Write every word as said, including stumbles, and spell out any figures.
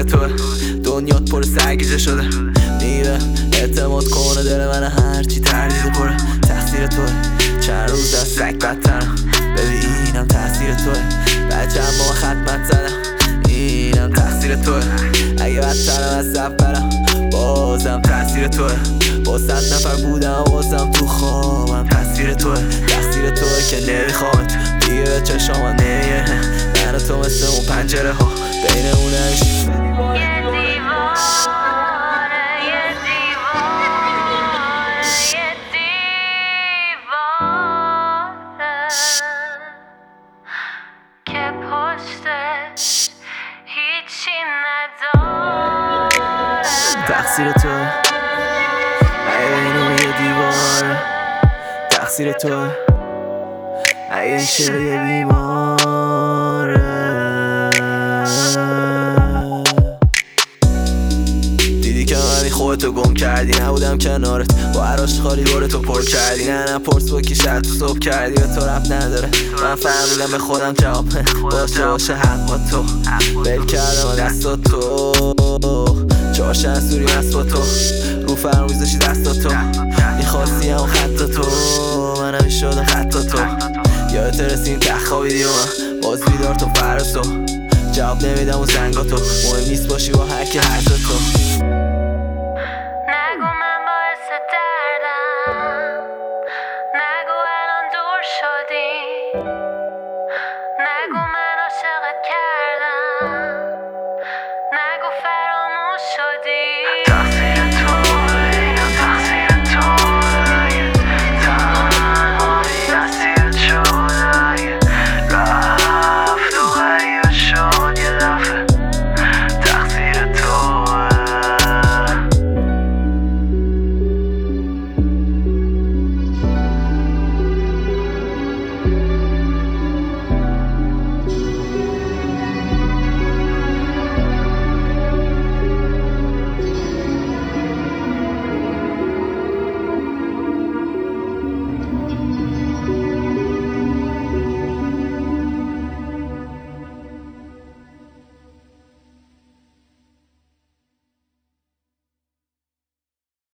تقصیر توه. دنیات پر سرگیجه شده، میره اعتماد کنه دل من هرچی تردید پره. تقصیر توه، چند روز از سگ بدترم، ببین اینم تقصیر توه. بچه هم با خدمت زدم، اینم تقصیر توه. اگه بدترم از اولم، بازم تقصیر توه. با صد نفر بودم بازم تو خوابم، تقصیر توه. تقصیر توه که نمیخوامت دیگه به چشام نمیه. من و تو مثل اون پنجره ها بین اون نمیشه. تقصیر توه، اگه اینو یه دیواره. تقصیر توه، اگه این شعر یه بیماره. دیدی که من خودتو گم کردی، نبودم کنارت با عراش خالی دورتو پر کردی. نه نه پرس با کی شد تو صبح کردی، به تو رب نداره. من فهمیدم به خودم جواب باشه باشه حق با تو. بل کردم و دستا تو چهارشن سوری مست با تو. رو فرموز داشتی دستا تو، میخواستی همون خط تو، من همی شده خط تو. یادت رسیم ته خوابیدی و من باز بیدار تو فرز تو. جواب نمیدم و زنگا تو، مهم نیست باشی با هرکی هر تو.